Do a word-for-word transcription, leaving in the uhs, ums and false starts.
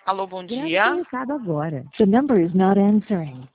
Alô, bom Grave dia. seu recado agora. The number is not answering.